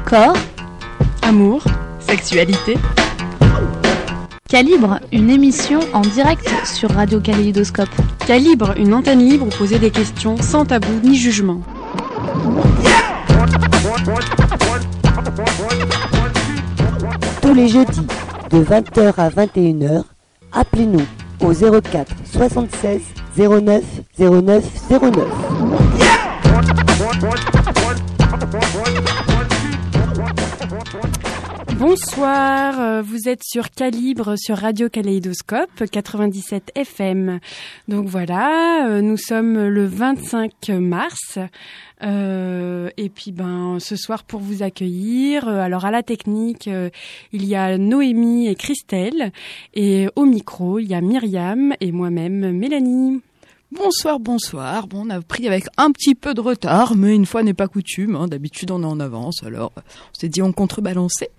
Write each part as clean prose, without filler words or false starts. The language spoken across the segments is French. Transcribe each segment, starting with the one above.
Corps, amour, sexualité. Calibre, une émission en direct sur Radio Kaléidoscope. Calibre, une antenne libre où poser des questions sans tabou ni jugement. Tous les jeudis, de 20h à 21h, appelez-nous au 04 76 09 09 09. Bonsoir, vous êtes sur Calibre, sur Radio Kaléidoscope 97 FM. Donc voilà, nous sommes le 25 mars. Et puis ce soir pour vous accueillir, alors à la technique il y a Noémie et Christelle, et au micro il y a Myriam et moi-même Mélanie. Bonsoir. Bon, on a pris avec un petit peu de retard, mais une fois n'est pas coutume, d'habitude on est en avance, alors on s'est dit on contrebalançait.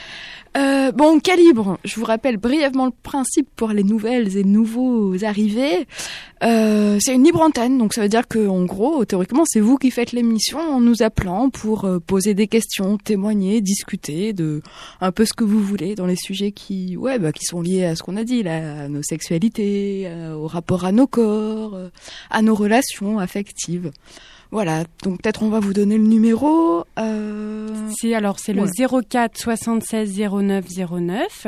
Calibre, je vous rappelle brièvement le principe pour les nouvelles et nouveaux arrivés. C'est une libre antenne, donc ça veut dire que, en gros, théoriquement, c'est vous qui faites l'émission en nous appelant pour poser des questions, témoigner, discuter de un peu ce que vous voulez dans les sujets qui sont liés à ce qu'on a dit, là, à nos sexualités, au rapport à nos corps, à nos relations affectives. Voilà, donc peut-être on va vous donner le numéro. C'est le 04 76 09 09.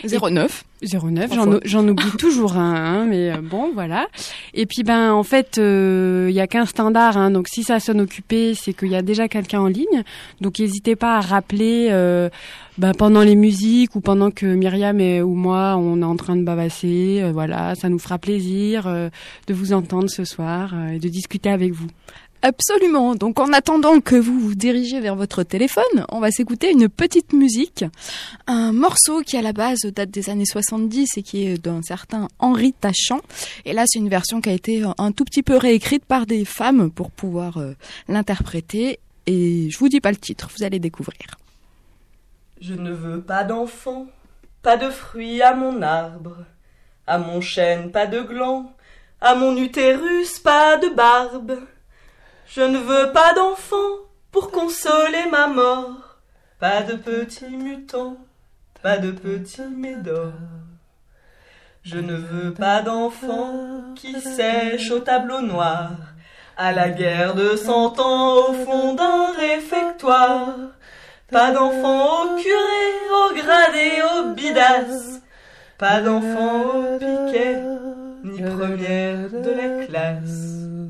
09, j'en oublie toujours un, mais bon, voilà. Et puis en fait, il y a qu'un standard, donc si ça sonne occupé, c'est qu'il y a déjà quelqu'un en ligne. Donc n'hésitez pas à rappeler pendant les musiques ou pendant que Myriam ou moi on est en train de bavasser. Voilà, ça nous fera plaisir de vous entendre ce soir et de discuter avec vous. Absolument. Donc en attendant que vous vous dirigez vers votre téléphone, on va s'écouter une petite musique, un morceau qui à la base date des années 70 et qui est d'un certain Henri Tachant. Et là c'est une version qui a été un tout petit peu réécrite par des femmes pour pouvoir l'interpréter. Et je vous dis pas le titre, vous allez découvrir. Je ne veux pas d'enfant, pas de fruits à mon arbre, à mon chêne pas de gland, à mon utérus pas de barbe. Je ne veux pas d'enfant pour consoler ma mort, pas de petits mutants, pas de petits médors. Je ne veux pas d'enfant qui sèche au tableau noir, à la guerre de 100 ans au fond d'un réfectoire. Pas d'enfant au curé, au gradé, au bidas, pas d'enfant au piquet, ni première de la classe.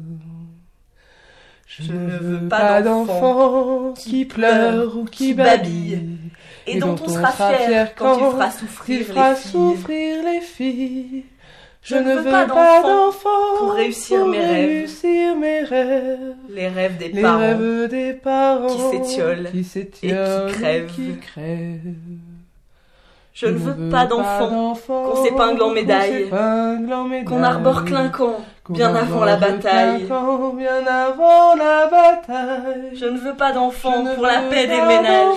Je ne veux pas d'enfant qui pleure ou qui babille, et dont on sera fier quand il fera souffrir les filles. Je ne veux pas d'enfant pour réussir mes rêves, les rêves des parents qui s'étiolent et qui crèvent. Je ne veux pas d'enfant qu'on s'épingle en médaille, qu'on arbore clinquant bien avant la bataille. Je ne veux pas d'enfant pour la paix des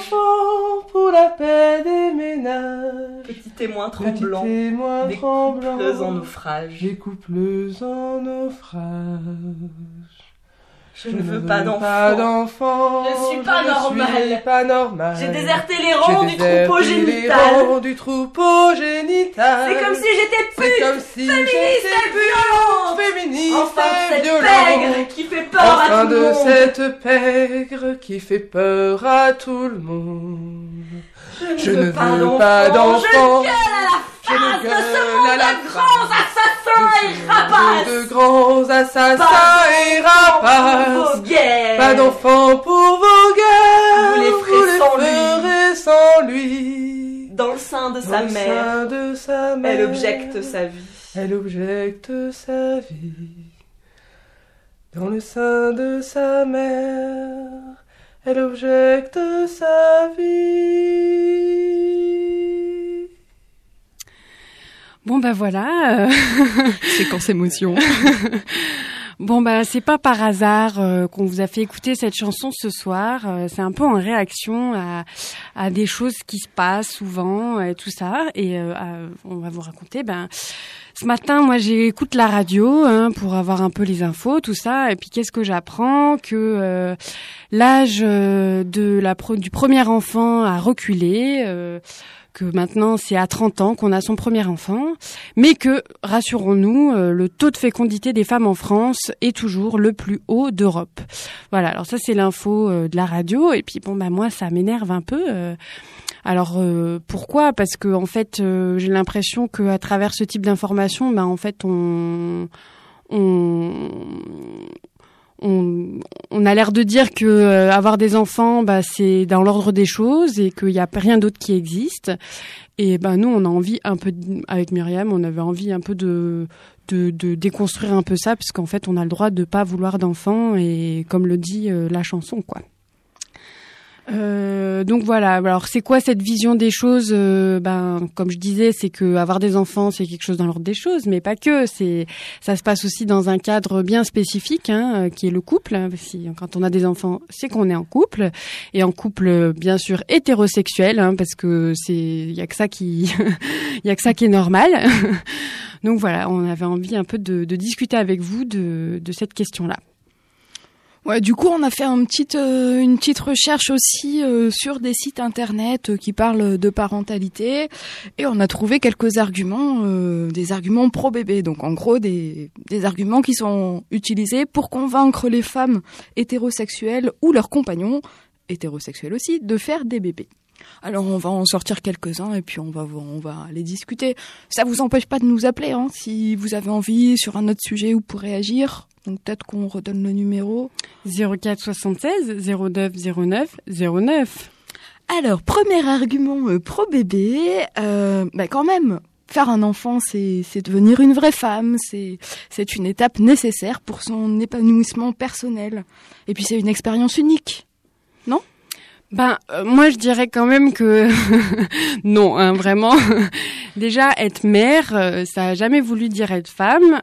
ménages. Petit témoin tremblant des couples en naufrage. Je ne veux pas d'enfant. Je suis pas normal. J'ai déserté les rangs du troupeau génital. C'est comme si j'étais pute, féministe et violente. Enfin de cette pègre qui fait peur à tout le monde. Cette pègre qui fait peur à tout le monde. Je ne veux pas d'enfant. Je gueule à la face de grands assassins et rapaces. Pas d'enfants pour vos guerres. Vous les ferez sans lui. Dans le sein de sa mère, elle objecte sa vie. Dans le sein de sa mère, elle objecte sa vie. Bon voilà. Séquence émotion. Bon, c'est pas par hasard qu'on vous a fait écouter cette chanson ce soir. C'est un peu en réaction à des choses qui se passent souvent et tout ça. Et on va vous raconter. Ce matin, moi, j'écoute la radio pour avoir un peu les infos, tout ça. Et puis, qu'est-ce que j'apprends? Que l'âge du premier enfant a reculé. Que maintenant c'est à 30 ans qu'on a son premier enfant, mais que, rassurons-nous, le taux de fécondité des femmes en France est toujours le plus haut d'Europe. Voilà, alors ça c'est l'info de la radio, et puis moi ça m'énerve un peu. Alors pourquoi ? Parce que en fait j'ai l'impression que à travers ce type d'information, en fait on a l'air de dire que avoir des enfants, c'est dans l'ordre des choses et qu'il n'y a rien d'autre qui existe. Et nous, on a envie un peu, avec Myriam, on avait envie un peu de déconstruire un peu ça, puisqu'en fait, on a le droit de pas vouloir d'enfants, et comme le dit la chanson, quoi. Donc voilà. Alors c'est quoi cette vision des choses? Comme je disais, c'est que avoir des enfants, c'est quelque chose dans l'ordre des choses, mais pas que. Ça se passe aussi dans un cadre bien spécifique, qui est le couple. Quand on a des enfants, c'est qu'on est en couple, et en couple bien sûr hétérosexuel, parce que il y a que ça qui est normal. Donc voilà, on avait envie un peu de discuter avec vous de cette question-là. Ouais, du coup, on a fait une petite recherche aussi sur des sites internet qui parlent de parentalité, et on a trouvé quelques arguments, des arguments pro-bébé. Donc, en gros, des arguments qui sont utilisés pour convaincre les femmes hétérosexuelles ou leurs compagnons, hétérosexuels aussi, de faire des bébés. Alors, on va en sortir quelques-uns et puis on va les discuter. Ça vous empêche pas de nous appeler, si vous avez envie sur un autre sujet ou pour réagir. Donc peut-être qu'on redonne le numéro. 04 76 09 09 09. Alors, premier argument pro-bébé, quand même, faire un enfant, c'est devenir une vraie femme, c'est une étape nécessaire pour son épanouissement personnel. Et puis c'est une expérience unique, non ? Moi je dirais quand même que non, vraiment. Déjà être mère, ça a jamais voulu dire être femme.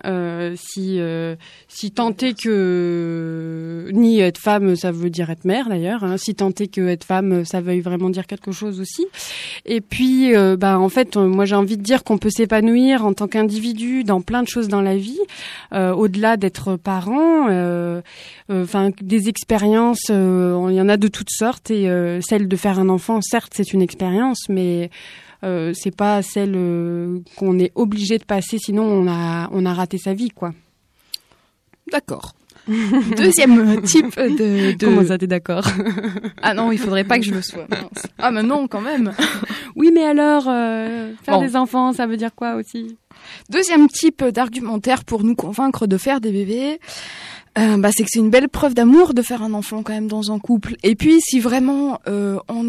Si tant est que ni être femme, ça veut dire être mère d'ailleurs. Si tant est que être femme, ça veuille vraiment dire quelque chose aussi. Et puis en fait, moi j'ai envie de dire qu'on peut s'épanouir en tant qu'individu dans plein de choses dans la vie, au-delà d'être parent. Des expériences, il y en a de toutes sortes, et celle de faire un enfant, certes, c'est une expérience, mais c'est pas celle qu'on est obligé de passer, sinon on a raté sa vie, quoi. D'accord. Deuxième type de... Comment ça, t'es d'accord? Ah non, il faudrait pas que je le sois. Ah mais non, quand même. Oui, mais alors, faire des enfants, ça veut dire quoi aussi? Deuxième type d'argumentaire pour nous convaincre de faire des bébés, c'est que c'est une belle preuve d'amour de faire un enfant quand même dans un couple. Et puis si vraiment on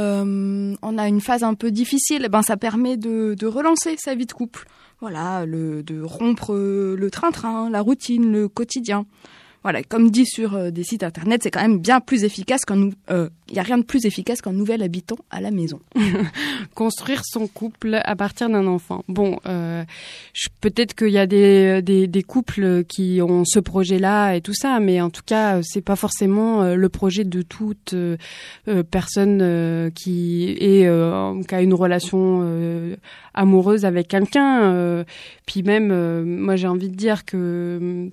a une phase un peu difficile, ça permet de relancer sa vie de couple. Voilà, de rompre le train-train, la routine, le quotidien. Voilà, comme dit sur des sites internet, c'est quand même bien plus efficace y a rien de plus efficace qu'un nouvel habitant à la maison. Construire son couple à partir d'un enfant. Bon, peut-être qu'il y a des couples qui ont ce projet-là et tout ça, mais en tout cas, c'est pas forcément le projet de toute personne qui a une relation amoureuse avec quelqu'un. Puis même, moi j'ai envie de dire que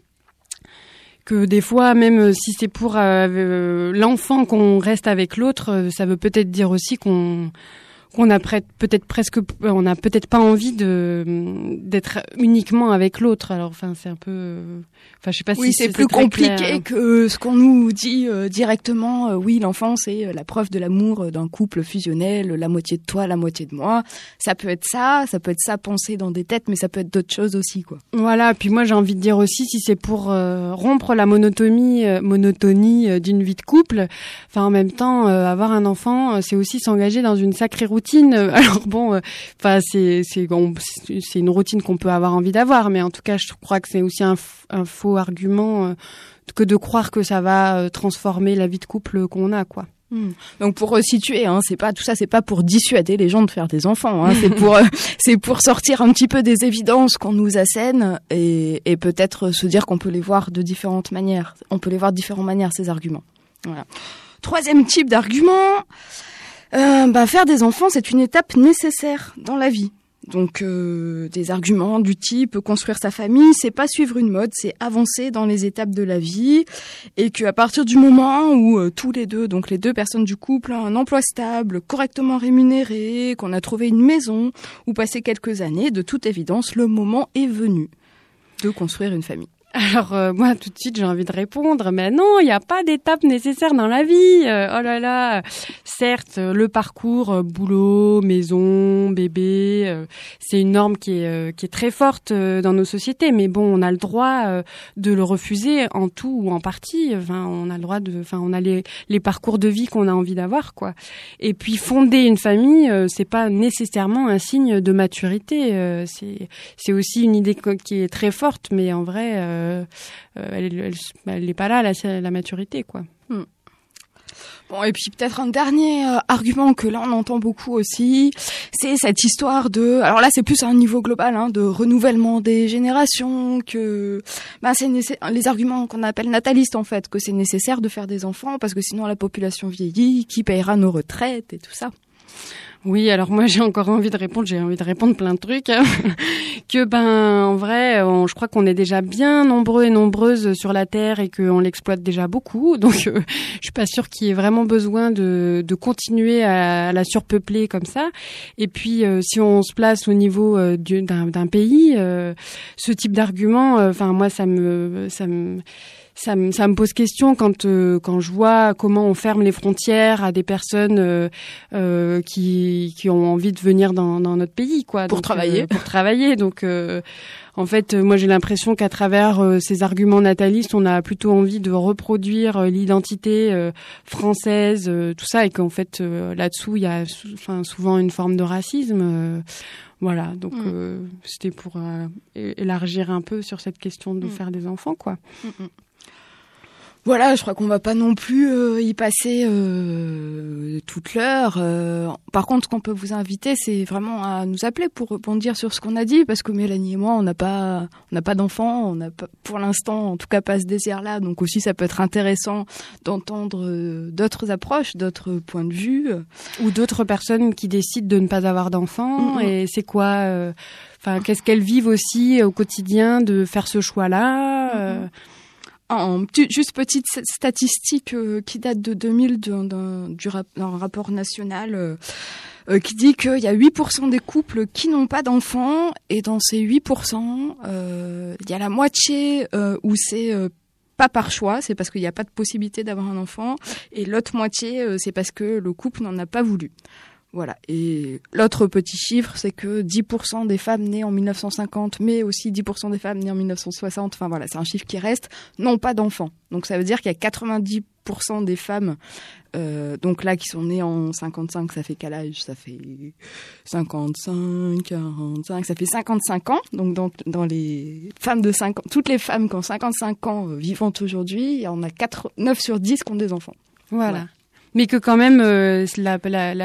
des fois, même si c'est pour l'enfant qu'on reste avec l'autre, ça veut peut-être dire aussi qu'on a peut-être pas envie d'être uniquement avec l'autre. Alors, c'est un peu, je sais pas si c'est plus compliqué clair, que ce qu'on nous dit directement. Oui, l'enfant, c'est la preuve de l'amour d'un couple fusionnel, la moitié de toi, la moitié de moi. Ça peut être ça pensé dans des têtes, mais ça peut être d'autres choses aussi, quoi. Voilà. Puis moi, j'ai envie de dire aussi, si c'est pour rompre la monotonie d'une vie de couple, en même temps, avoir un enfant, c'est aussi s'engager dans une sacrée routine. Alors bon, c'est une routine qu'on peut avoir envie d'avoir, mais en tout cas, je crois que c'est aussi un faux argument que de croire que ça va transformer la vie de couple qu'on a, quoi. Donc pour resituer, c'est pas pour dissuader les gens de faire des enfants, c'est pour sortir un petit peu des évidences qu'on nous assène et peut-être se dire qu'on peut les voir de différentes manières. On peut les voir de différentes manières, ces arguments. Voilà. Troisième type d'argument, faire des enfants, c'est une étape nécessaire dans la vie. Donc des arguments du type construire sa famille, c'est pas suivre une mode, c'est avancer dans les étapes de la vie, et qu'à partir du moment où tous les deux, donc les deux personnes du couple, ont un emploi stable, correctement rémunéré, qu'on a trouvé une maison ou passé quelques années, de toute évidence, le moment est venu de construire une famille. Alors moi tout de suite j'ai envie de répondre, mais non, il n'y a pas d'étape nécessaire dans la vie. Oh là là, certes le parcours boulot, maison, bébé, c'est une norme qui est très forte dans nos sociétés, mais bon, on a le droit de le refuser en tout ou en partie. Enfin, on a le droit on a les parcours de vie qu'on a envie d'avoir, quoi. Et puis fonder une famille, c'est pas nécessairement un signe de maturité. C'est aussi une idée qui est très forte, mais en vrai. Elle n'est pas là, la maturité, quoi. Bon, et puis peut-être un dernier argument que là on entend beaucoup aussi, c'est cette histoire de, alors là c'est plus à un niveau global, de renouvellement des générations, que c'est les arguments qu'on appelle natalistes en fait, que c'est nécessaire de faire des enfants parce que sinon la population vieillit, qui payera nos retraites et tout ça. Oui, alors moi j'ai envie de répondre plein de trucs, que en vrai, je crois qu'on est déjà bien nombreux et nombreuses sur la Terre et qu'on l'exploite déjà beaucoup, donc je suis pas sûre qu'il y ait vraiment besoin de continuer à la surpeupler comme ça. Et puis si on se place au niveau d'un pays, ce type d'argument, moi ça me pose question quand je vois comment on ferme les frontières à des personnes qui ont envie de venir dans notre pays, quoi. Pour travailler. Donc en fait, moi j'ai l'impression qu'à travers ces arguments natalistes, on a plutôt envie de reproduire l'identité française, tout ça, et qu'en fait là-dessous il y a souvent une forme de racisme. Voilà, donc c'était pour élargir un peu sur cette question de faire des enfants, quoi. Voilà, je crois qu'on va pas non plus y passer toute l'heure. Par contre, ce qu'on peut vous inviter, c'est vraiment à nous appeler pour rebondir sur ce qu'on a dit, parce que Mélanie et moi, on n'a pas d'enfants, on n'a pas, pour l'instant, en tout cas pas ce désir-là. Donc aussi, ça peut être intéressant d'entendre d'autres approches, d'autres points de vue, ou d'autres personnes qui décident de ne pas avoir d'enfants. Et c'est quoi, qu'est-ce qu'elles vivent aussi au quotidien de faire ce choix-là. Juste petite statistique qui date de 2000 d'un rapport national qui dit qu'il y a 8% des couples qui n'ont pas d'enfants, et dans ces 8%, il y a la moitié où c'est pas par choix, c'est parce qu'il n'y a pas de possibilité d'avoir un enfant, et l'autre moitié, c'est parce que le couple n'en a pas voulu. Voilà. Et l'autre petit chiffre, c'est que 10% des femmes nées en 1950, mais aussi 10% des femmes nées en 1960, c'est un chiffre qui reste, n'ont pas d'enfants. Donc ça veut dire qu'il y a 90% des femmes, donc là, qui sont nées en 55, ça fait quel âge ? Ça fait 55, 45, ça fait 55 ans. Donc dans les femmes de 50, toutes les femmes qui ont 55 ans vivantes aujourd'hui, il y en a 9 sur 10 qui ont des enfants. Voilà. Ouais. Mais que quand même la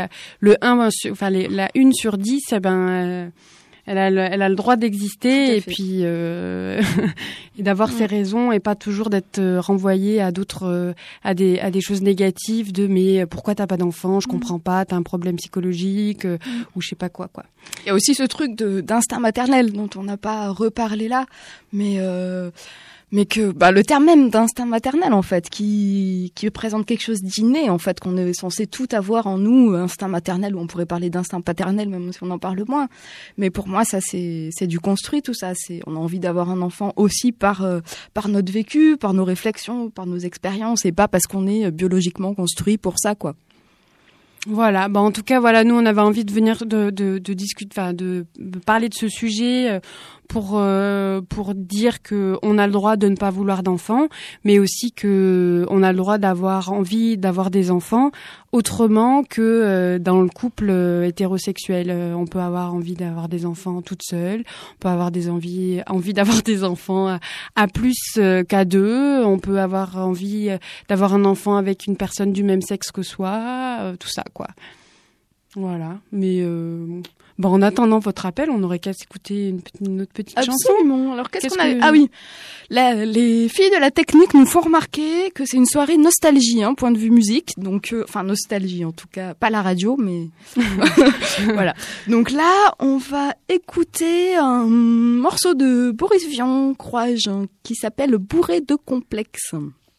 1 sur 10, elle a le droit d'exister, et puis et d'avoir ses raisons, et pas toujours d'être renvoyée à d'autres à des choses négatives de mais pourquoi t'as pas d'enfant, je comprends pas, t'as un problème psychologique ou je sais pas quoi. Il y a aussi ce truc d'instinct maternel dont on n'a pas reparlé là, mais que le terme même d'instinct maternel, en fait, qui présente quelque chose d'inné, en fait, qu'on est censé tout avoir en nous, instinct maternel, ou on pourrait parler d'instinct paternel, même si on en parle moins. Mais pour moi, ça, c'est du construit, tout ça. On a envie d'avoir un enfant aussi par notre vécu, par nos réflexions, par nos expériences, et pas parce qu'on est biologiquement construit pour ça, quoi. Voilà, en tout cas, nous on avait envie de venir de discuter, de parler de ce sujet pour dire que on a le droit de ne pas vouloir d'enfants, mais aussi que on a le droit d'avoir envie d'avoir des enfants autrement que dans le couple hétérosexuel. On peut avoir envie d'avoir des enfants toute seule, on peut avoir envie d'avoir des enfants à plus qu'à deux, on peut avoir envie d'avoir un enfant avec une personne du même sexe que soi, tout ça quoi. Voilà, mais en attendant votre appel, on aurait qu'à s'écouter une autre petite chanson. Absolument. Alors qu'est-ce qu'on a ? Ah oui, les filles de la technique nous font remarquer que c'est une soirée nostalgie, point de vue musique. Donc, nostalgie en tout cas, pas la radio, mais voilà. Donc là, on va écouter un morceau de Boris Vian, crois-je, qui s'appelle Bourré de complexe.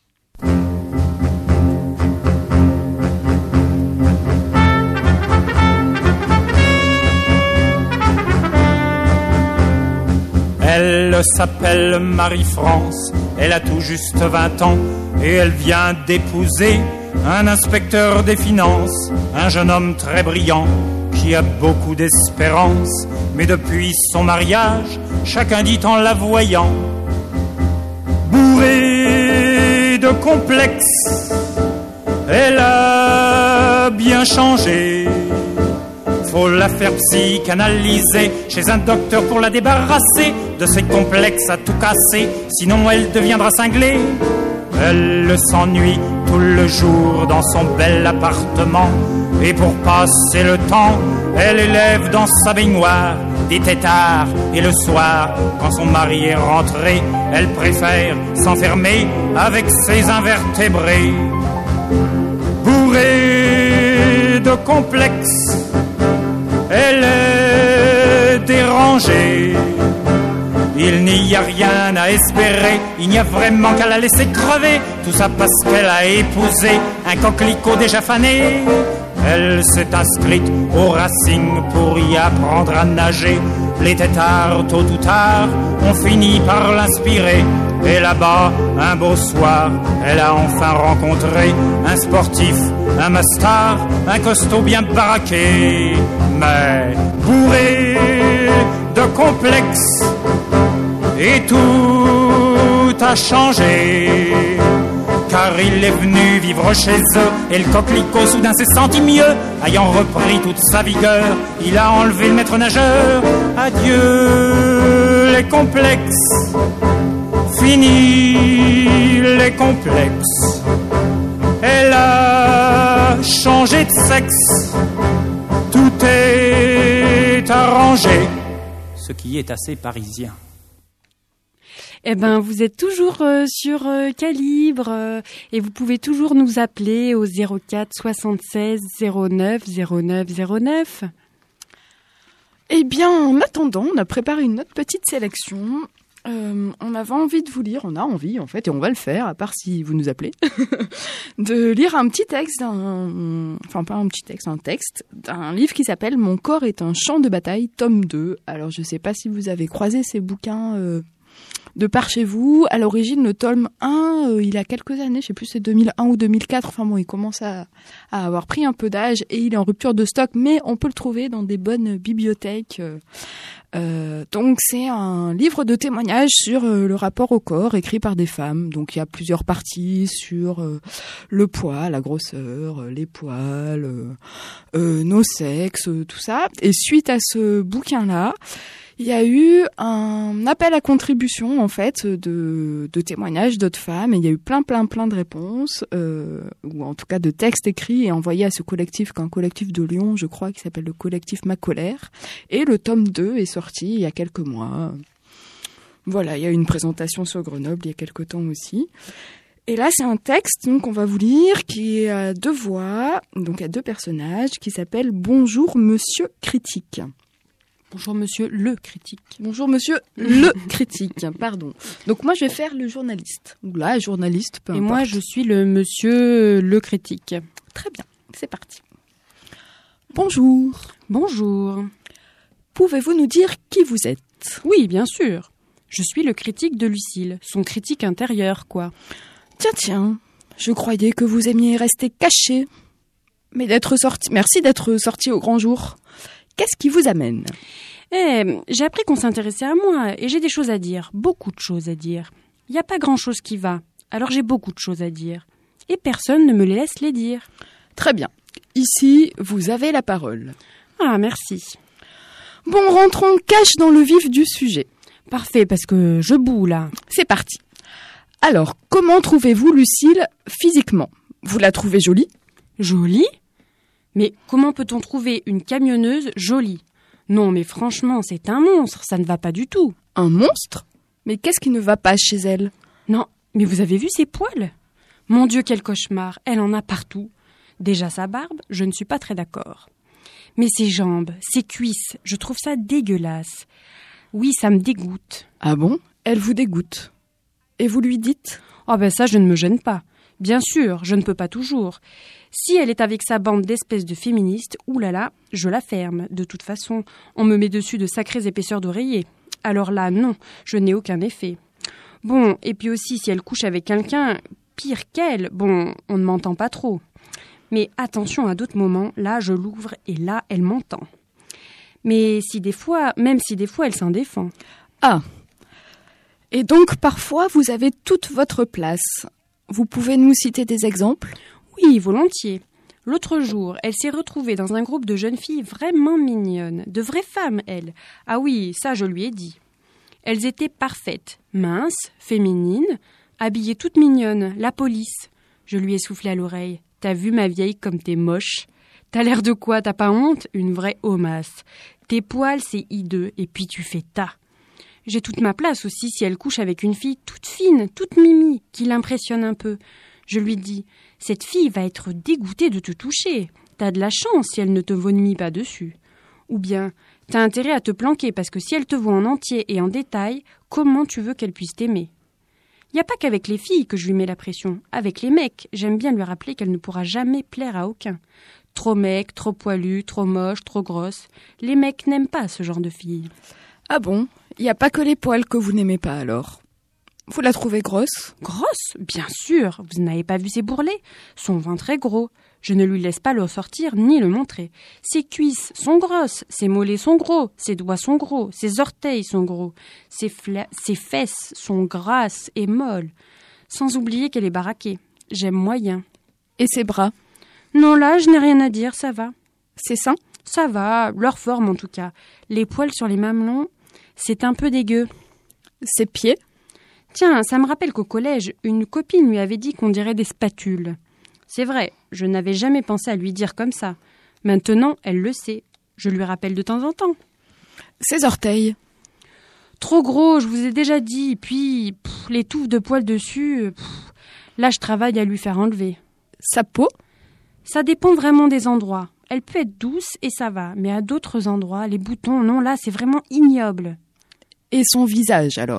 Elle s'appelle Marie-France, elle a tout juste 20 ans et elle vient d'épouser un inspecteur des finances, un jeune homme très brillant qui a beaucoup d'espérance. Mais depuis son mariage, chacun dit en la voyant bourrée de complexes, elle a bien changé. Faut la faire psychanalyser chez un docteur pour la débarrasser de ses complexes à tout casser, sinon elle deviendra cinglée. Elle s'ennuie tout le jour dans son bel appartement, et pour passer le temps, elle élève dans sa baignoire des têtards. Et le soir, quand son mari est rentré, elle préfère s'enfermer avec ses invertébrés. Bourrée de complexes, elle est dérangée. Il n'y a rien à espérer, il n'y a vraiment qu'à la laisser crever. Tout ça parce qu'elle a épousé un coquelicot déjà fané. Elle s'est inscrite au Racing pour y apprendre à nager. Les têtards, tôt ou tard, ont fini par l'inspirer. Et là-bas, un beau soir, elle a enfin rencontré un sportif, un mastar, un costaud bien baraqué. Mais bourré de complexes, et tout a changé. Car il est venu vivre chez eux, et le coquelicot soudain s'est senti mieux. Ayant repris toute sa vigueur, il a enlevé le maître nageur. Adieu les complexes, fini les complexes. Elle a changé de sexe, tout est arrangé, ce qui est assez parisien. Eh ben, vous êtes toujours sur Calibre et vous pouvez toujours nous appeler au 04 76 09 09 09. Eh bien, en attendant, on a préparé une autre petite sélection. On avait envie de vous lire, on a envie en fait, et on va le faire, à part si vous nous appelez, de lire un petit texte, enfin pas un petit texte, un texte d'un livre qui s'appelle « Mon corps est un champ de bataille », tome 2. Alors je sais pas si vous avez croisé ces bouquins de par chez vous. À l'origine, le tome 1, il a quelques années, je sais plus si c'est 2001 ou 2004, enfin bon, il commence à avoir pris un peu d'âge et il est en rupture de stock, mais on peut le trouver dans des bonnes bibliothèques. Donc c'est un livre de témoignages sur le rapport au corps écrit par des femmes. Donc il y a plusieurs parties sur le poids, la grosseur, les poils, nos sexes, tout ça. Et suite à ce bouquin-là, il y a eu un appel à contribution en fait de témoignages d'autres femmes, et il y a eu plein de réponses, ou en tout cas de textes écrits et envoyés à ce collectif, qu'un collectif de Lyon, je crois, qui s'appelle le collectif Ma Colère. Et le tome 2 est sorti il y a quelques mois. Voilà, il y a eu une présentation sur Grenoble il y a quelques temps aussi. Et là, c'est un texte donc on va vous lire qui est à deux voix, donc à deux personnages, qui s'appelle « Bonjour Monsieur Critique ». Bonjour Monsieur le critique. Bonjour Monsieur le critique, pardon. Donc moi je vais faire le journaliste, ou la journaliste, peu importe. Et moi je suis le Monsieur le critique. Très bien, c'est parti. Bonjour. Bonjour. Pouvez-vous nous dire qui vous êtes ? Oui, bien sûr. Je suis le critique de Lucille, son critique intérieur, quoi. Tiens, je croyais que vous aimiez rester caché. Mais merci d'être sorti au grand jour. Qu'est-ce qui vous amène ? J'ai appris qu'on s'intéressait à moi et j'ai des choses à dire, beaucoup de choses à dire. Il n'y a pas grand-chose qui va, alors j'ai beaucoup de choses à dire. Et personne ne me les laisse les dire. Très bien. Ici, vous avez la parole. Ah, merci. Bon, rentrons cash dans le vif du sujet. Parfait, parce que je boue là. C'est parti. Alors, comment trouvez-vous Lucille physiquement ? Vous la trouvez jolie ? Jolie ? Mais comment peut-on trouver une camionneuse jolie ? Non, mais franchement, c'est un monstre, ça ne va pas du tout. Un monstre ? Mais qu'est-ce qui ne va pas chez elle ? Non, mais vous avez vu ses poils ? Mon Dieu, quel cauchemar, elle en a partout. Déjà sa barbe, je ne suis pas très d'accord. Mais ses jambes, ses cuisses, je trouve ça dégueulasse. Oui, ça me dégoûte. Ah bon ? Elle vous dégoûte. Et vous lui dites ? Oh ben ça, je ne me gêne pas. Bien sûr, je ne peux pas toujours. Si elle est avec sa bande d'espèces de féministes, oulala, je la ferme. De toute façon, on me met dessus de sacrées épaisseurs d'oreiller. Alors là, non, je n'ai aucun effet. Bon, et puis aussi, si elle couche avec quelqu'un, pire qu'elle, bon, on ne m'entend pas trop. Mais attention, à d'autres moments, là, je l'ouvre et là, elle m'entend. Mais même si des fois, elle s'en défend. Ah. Et donc, parfois, vous avez toute votre place. Vous pouvez nous citer des exemples ? Oui, volontiers. L'autre jour, elle s'est retrouvée dans un groupe de jeunes filles vraiment mignonnes, de vraies femmes, elles. Ah oui, ça, je lui ai dit. Elles étaient parfaites, minces, féminines, habillées toutes mignonnes, la police. Je lui ai soufflé à l'oreille. T'as vu, ma vieille, comme t'es moche ? T'as l'air de quoi ? T'as pas honte ? Une vraie homasse. Tes poils, c'est hideux, et puis tu fais tas. J'ai toute ma place aussi si elle couche avec une fille toute fine, toute mimi, qui l'impressionne un peu. Je lui dis, cette fille va être dégoûtée de te toucher. T'as de la chance si elle ne te vomit pas dessus. Ou bien, t'as intérêt à te planquer parce que si elle te voit en entier et en détail, comment tu veux qu'elle puisse t'aimer ? Il n'y a pas qu'avec les filles que je lui mets la pression. Avec les mecs, j'aime bien lui rappeler qu'elle ne pourra jamais plaire à aucun. Trop mec, trop poilu, trop moche, trop grosse. Les mecs n'aiment pas ce genre de filles. Ah bon ? Il n'y a pas que les poils que vous n'aimez pas alors ? Vous la trouvez grosse ? Grosse ? Bien sûr. Vous n'avez pas vu ses bourrelets ? Son ventre est gros. Je ne lui laisse pas le sortir ni le montrer. Ses cuisses sont grosses, ses mollets sont gros, ses doigts sont gros, ses orteils sont gros, ses fesses sont grasses et molles. Sans oublier qu'elle est baraquée. J'aime moyen. Et ses bras ? Non, là, je n'ai rien à dire, ça va. Ses seins ? Ça va, leur forme en tout cas. Les poils sur les mamelons, c'est un peu dégueu. Ses pieds ? Tiens, ça me rappelle qu'au collège, une copine lui avait dit qu'on dirait des spatules. C'est vrai, je n'avais jamais pensé à lui dire comme ça. Maintenant, elle le sait. Je lui rappelle de temps en temps. Ses orteils ? Trop gros, je vous ai déjà dit. Puis, les touffes de poils dessus, là, je travaille à lui faire enlever. Sa peau ? Ça dépend vraiment des endroits. Elle peut être douce et ça va. Mais à d'autres endroits, les boutons, non, là, c'est vraiment ignoble. Et son visage, alors ?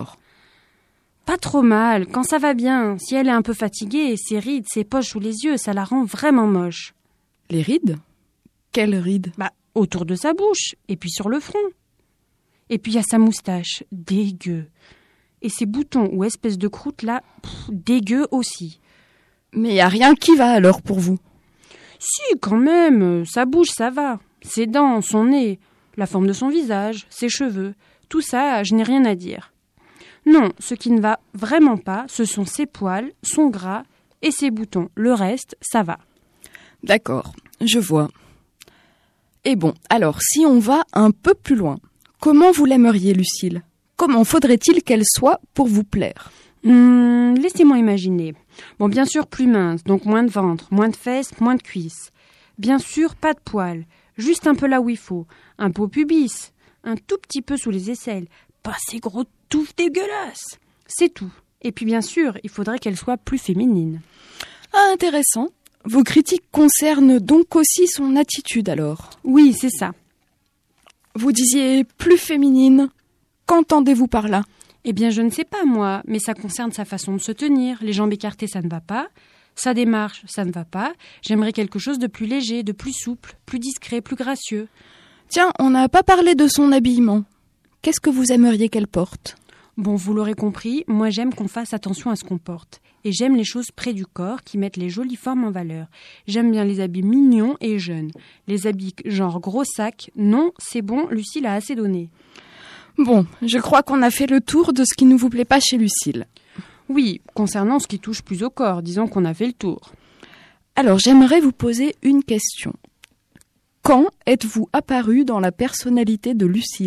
Pas trop mal, quand ça va bien. Si elle est un peu fatiguée, ses rides, ses poches sous les yeux, ça la rend vraiment moche. Les rides ? Quelles rides ? Autour de sa bouche, et puis sur le front. Et puis il y a sa moustache, dégueu. Et ses boutons ou espèces de croûte là, dégueu aussi. Mais il n'y a rien qui va alors pour vous ? Si, quand même, sa bouche, ça va. Ses dents, son nez, la forme de son visage, ses cheveux, tout ça, je n'ai rien à dire. Non, ce qui ne va vraiment pas, ce sont ses poils, son gras et ses boutons. Le reste, ça va. D'accord, je vois. Et bon, alors, si on va un peu plus loin, comment vous l'aimeriez, Lucille ? Comment faudrait-il qu'elle soit pour vous plaire ? Laissez-moi imaginer. Bon, bien sûr, plus mince, donc moins de ventre, moins de fesses, moins de cuisses. Bien sûr, pas de poils, juste un peu là où il faut. Un peu au pubis, un tout petit peu sous les aisselles. Pas ces gros touffes dégueulasses. C'est tout. Et puis bien sûr, il faudrait qu'elle soit plus féminine. Ah, intéressant. Vos critiques concernent donc aussi son attitude alors ? Oui, c'est ça. Vous disiez plus féminine. Qu'entendez-vous par là ? Eh bien, je ne sais pas moi, mais ça concerne sa façon de se tenir. Les jambes écartées, ça ne va pas. Sa démarche, ça ne va pas. J'aimerais quelque chose de plus léger, de plus souple, plus discret, plus gracieux. Tiens, on n'a pas parlé de son habillement. Qu'est-ce que vous aimeriez qu'elle porte ? Bon, vous l'aurez compris, moi j'aime qu'on fasse attention à ce qu'on porte. Et j'aime les choses près du corps qui mettent les jolies formes en valeur. J'aime bien les habits mignons et jeunes. Les habits genre gros sac, non, c'est bon, Lucille a assez donné. Bon, je crois qu'on a fait le tour de ce qui ne vous plaît pas chez Lucille. Oui, concernant ce qui touche plus au corps, disons qu'on a fait le tour. Alors, j'aimerais vous poser une question. Quand êtes-vous apparu dans la personnalité de Lucille ?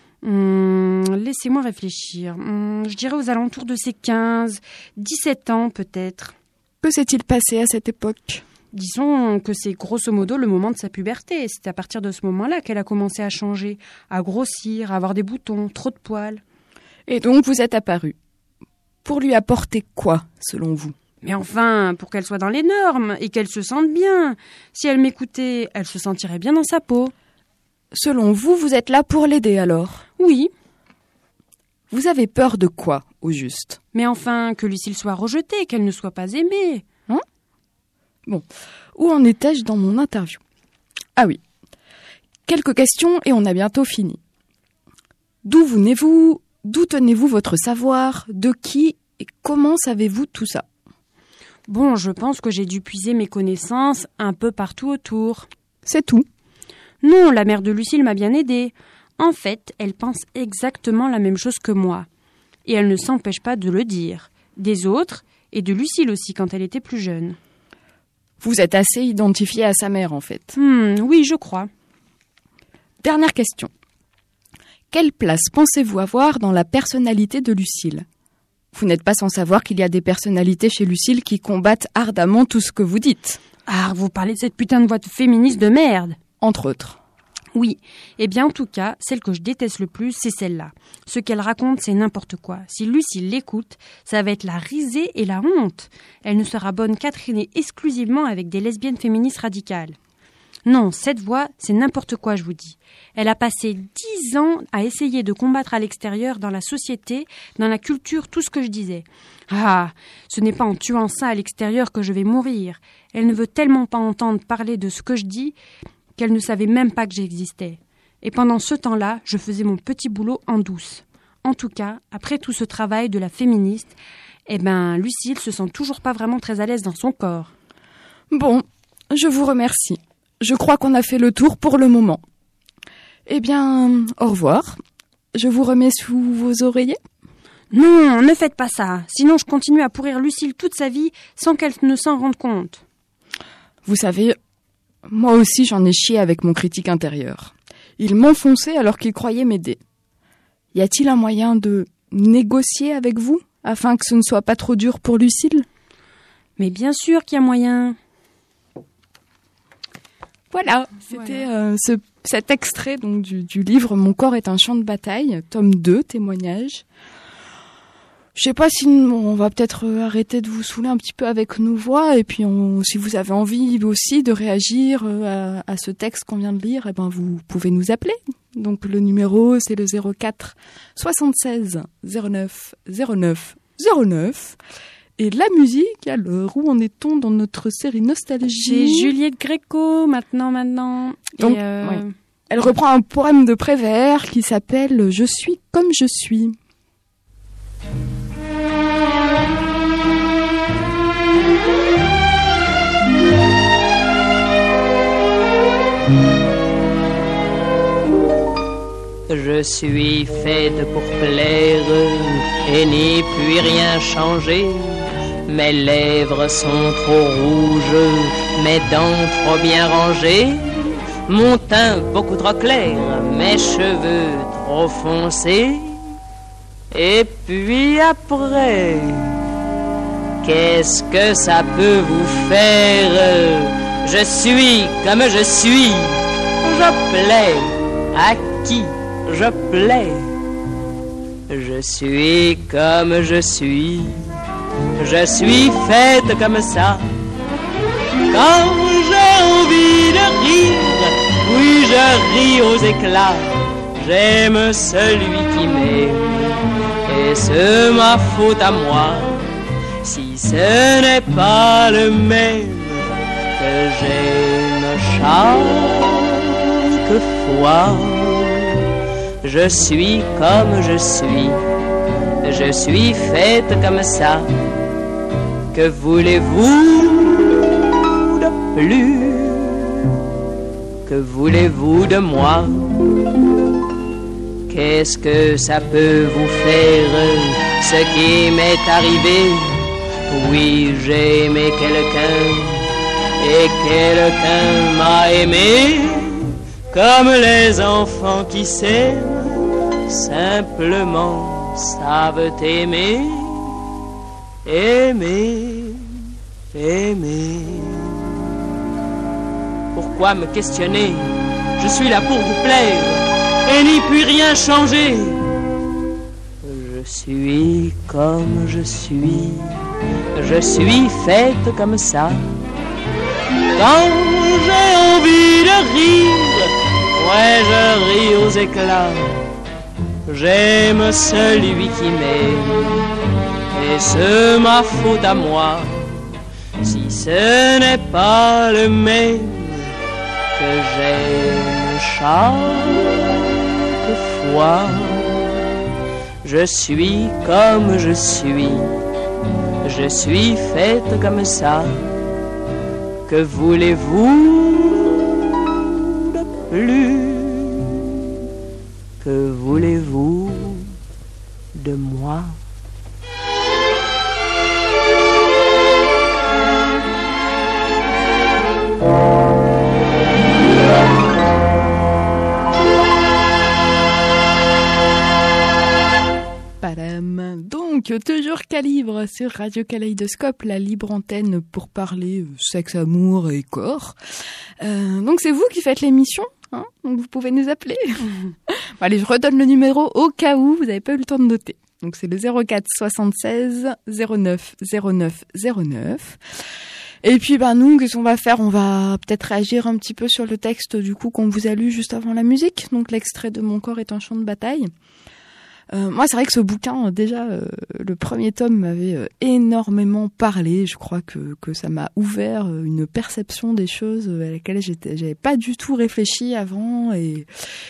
Laissez-moi réfléchir. Je dirais aux alentours de ses 15, 17 ans peut-être. Que s'est-il passé à cette époque ? Disons que c'est grosso modo le moment de sa puberté. C'est à partir de ce moment-là qu'elle a commencé à changer, à grossir, à avoir des boutons, trop de poils. Et donc vous êtes apparu. Pour lui apporter quoi, selon vous ? Mais enfin, pour qu'elle soit dans les normes et qu'elle se sente bien. Si elle m'écoutait, elle se sentirait bien dans sa peau. Selon vous, vous êtes là pour l'aider alors ? Oui. Vous avez peur de quoi, au juste ? Mais enfin, que Lucille soit rejetée, qu'elle ne soit pas aimée. Bon, où en étais-je dans mon interview ? Ah oui, quelques questions et on a bientôt fini. D'où venez-vous ? D'où tenez-vous votre savoir ? De qui ? Et comment savez-vous tout ça ? Bon, je pense que j'ai dû puiser mes connaissances un peu partout autour. C'est tout ? Non, la mère de Lucille m'a bien aidée. En fait, elle pense exactement la même chose que moi. Et elle ne s'empêche pas de le dire. Des autres, et de Lucille aussi quand elle était plus jeune. Vous êtes assez identifié à sa mère, en fait. Oui, je crois. Dernière question. Quelle place pensez-vous avoir dans la personnalité de Lucille ? Vous n'êtes pas sans savoir qu'il y a des personnalités chez Lucille qui combattent ardemment tout ce que vous dites. Ah, vous parlez de cette putain de voix de féministe de merde. Entre autres. Oui, eh bien en tout cas, celle que je déteste le plus, c'est celle-là. Ce qu'elle raconte, c'est n'importe quoi. Si Lucille l'écoute, ça va être la risée et la honte. Elle ne sera bonne qu'à traîner exclusivement avec des lesbiennes féministes radicales. Non, cette voix, c'est n'importe quoi, je vous dis. Elle a passé 10 ans à essayer de combattre à l'extérieur, dans la société, dans la culture, tout ce que je disais. Ah, ce n'est pas en tuant ça à l'extérieur que je vais mourir. Elle ne veut tellement pas entendre parler de ce que je dis qu'elle ne savait même pas que j'existais. Et pendant ce temps-là, je faisais mon petit boulot en douce. En tout cas, après tout ce travail de la féministe, Lucille se sent toujours pas vraiment très à l'aise dans son corps. Bon, je vous remercie. Je crois qu'on a fait le tour pour le moment. Eh bien, au revoir. Je vous remets sous vos oreillers ? Non, ne faites pas ça. Sinon, je continue à pourrir Lucille toute sa vie sans qu'elle ne s'en rende compte. Vous savez, moi aussi j'en ai chié avec mon critique intérieur. Il m'enfonçait alors qu'il croyait m'aider. Y a-t-il un moyen de négocier avec vous, afin que ce ne soit pas trop dur pour Lucille ? Mais bien sûr qu'il y a moyen. Voilà, c'était cet extrait donc, du livre « Mon corps est un champ de bataille », tome 2, témoignage. Je sais pas si on va peut-être arrêter de vous saouler un petit peu avec nos voix, et puis si vous avez envie aussi de réagir à ce texte qu'on vient de lire, vous pouvez nous appeler. Donc le numéro c'est le 04 76 09 09 09. Et la musique, alors, où en est-on dans notre série Nostalgie ? C'est Juliette Gréco, maintenant. Donc, oui. Elle reprend un poème de Prévert qui s'appelle « Je suis comme je suis ». Je suis faite pour plaire et n'y puis rien changer. Mes lèvres sont trop rouges, mes dents trop bien rangées, mon teint beaucoup trop clair, mes cheveux trop foncés. Et puis après, qu'est-ce que ça peut vous faire? Je suis comme je suis, je plais à qui je plais. Je suis comme je suis faite comme ça. Quand j'ai envie de rire, oui je ris aux éclats. J'aime celui qui m'aime, et c'est ma faute à moi si ce n'est pas le même que j'aime chaque fois. Je suis comme je suis, je suis faite comme ça. Que voulez-vous de plus? Que voulez-vous de moi? Qu'est-ce que ça peut vous faire, ce qui m'est arrivé? Oui, j'ai aimé quelqu'un, et quelqu'un m'a aimé, comme les enfants qui s'aiment, simplement savent aimer, aimer, aimer. Pourquoi me questionner? Je suis là pour vous plaire, et n'y puis rien changer. Je suis comme je suis faite comme ça. Quand j'ai envie de rire, ouais, je ris aux éclats. J'aime celui qui m'aime, et c'est ma faute à moi si ce n'est pas le même que j'aime chaque fois. Je suis comme je suis faite comme ça. Que voulez-vous de plus? Que voulez-vous de moi? Donc, toujours Calibre sur Radio Kaléidoscope, la libre antenne pour parler sexe, amour et corps. Donc, c'est vous qui faites l'émission, hein, donc vous pouvez nous appeler. Bon, allez, je redonne le numéro au cas où vous n'avez pas eu le temps de noter. Donc, c'est le 04 76 09 09 09. Et puis, nous, qu'est-ce qu'on va faire? On va peut-être réagir un petit peu sur le texte, du coup, qu'on vous a lu juste avant la musique. Donc, l'extrait de Mon corps est un champ de bataille. Moi, c'est vrai que ce bouquin, déjà, le premier tome m'avait énormément parlé. Je crois que ça m'a ouvert une perception des choses à laquelle j'avais pas du tout réfléchi avant, et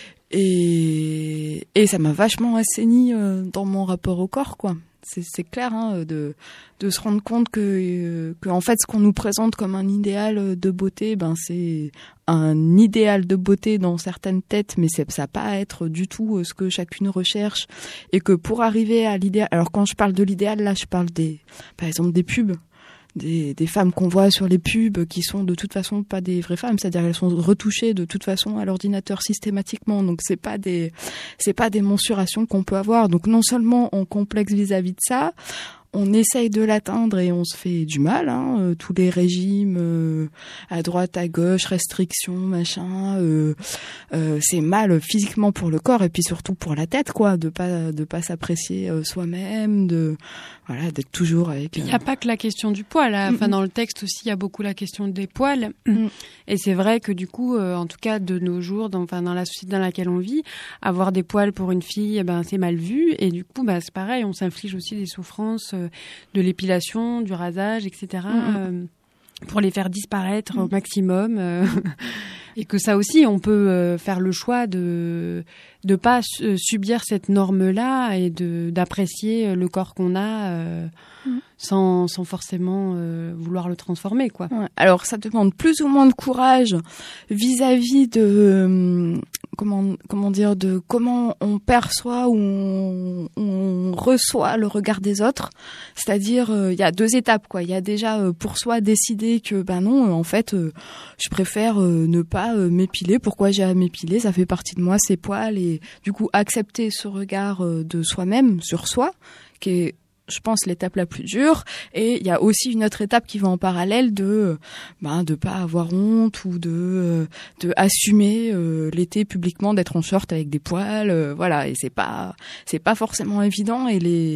ça m'a vachement assaini dans mon rapport au corps, quoi. C'est clair, hein, de se rendre compte que en fait, ce qu'on nous présente comme un idéal de beauté, c'est un idéal de beauté dans certaines têtes, mais ça n'a pas à être du tout ce que chacune recherche, et que pour arriver à l'idéal, alors quand je parle de l'idéal, là, je parle par exemple des pubs. Des femmes qu'on voit sur les pubs qui sont de toute façon pas des vraies femmes, c'est-à-dire qu'elles sont retouchées de toute façon à l'ordinateur systématiquement, donc c'est pas des mensurations qu'on peut avoir. Donc non seulement on complexe vis-à-vis de ça, on essaye de l'atteindre et on se fait du mal, hein, tous les régimes à droite, à gauche, restrictions, machin, c'est mal physiquement pour le corps et puis surtout pour la tête, quoi, de pas s'apprécier soi-même, d'être toujours avec. Il n'y a pas que la question du poil, hein. Enfin, dans le texte aussi, il y a beaucoup la question des poils. Et c'est vrai que du coup, en tout cas de nos jours, dans la société dans laquelle on vit, avoir des poils pour une fille, c'est mal vu. Et du coup, c'est pareil, on s'inflige aussi des souffrances de l'épilation, du rasage, etc. Pour les faire disparaître au maximum. Et que ça aussi, on peut faire le choix de pas subir cette norme-là et d'apprécier le corps qu'on a sans forcément vouloir le transformer, quoi. Ouais. Alors, ça demande plus ou moins de courage vis-à-vis de comment dire, de comment on perçoit ou on reçoit le regard des autres. C'est-à-dire, il y a deux étapes, quoi. Il y a déjà pour soi décider que non, en fait, je préfère ne pas m'épiler. Pourquoi j'ai à m'épiler? Ça fait partie de moi, ces poils, et du coup accepter ce regard de soi-même sur soi, qui est, je pense, l'étape la plus dure. Et il y a aussi une autre étape qui va en parallèle de pas avoir honte ou de assumer l'été publiquement d'être en short avec des poils, voilà. Et c'est pas forcément évident,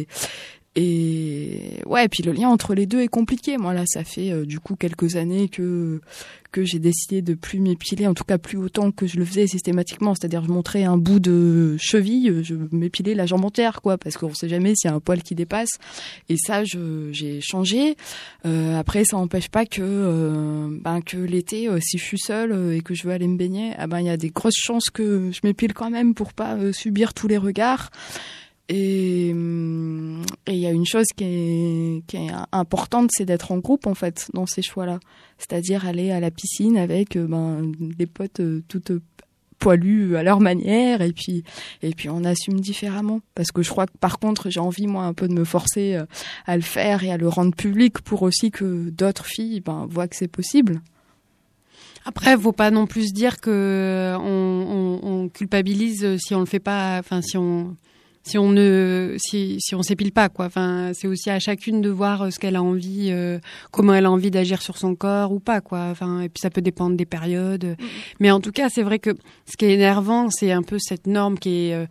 et puis le lien entre les deux est compliqué. Moi là, ça fait du coup quelques années que j'ai décidé de plus m'épiler, en tout cas plus autant que je le faisais systématiquement. C'est-à-dire, je montrais un bout de cheville, je m'épilais la jambe entière, quoi, parce qu'on sait jamais s'il y a un poil qui dépasse. Et ça, j'ai changé. Après, ça n'empêche pas que l'été, si je suis seule et que je veux aller me baigner, il y a des grosses chances que je m'épile quand même pour pas subir tous les regards. Et il y a une chose qui est importante, c'est d'être en groupe en fait dans ces choix-là. C'est-à-dire aller à la piscine avec des potes toutes poilus à leur manière et puis on assume différemment. Parce que je crois que par contre j'ai envie moi un peu de me forcer à le faire et à le rendre public pour aussi que d'autres filles voient que c'est possible. Après, faut pas non plus dire que on culpabilise si on le fait pas. Enfin, si on s'épile pas, quoi. Enfin, c'est aussi à chacune de voir ce qu'elle a envie, comment elle a envie d'agir sur son corps ou pas, quoi. Enfin, et puis ça peut dépendre des périodes. Mais en tout cas, c'est vrai que ce qui est énervant, c'est un peu cette norme qui est,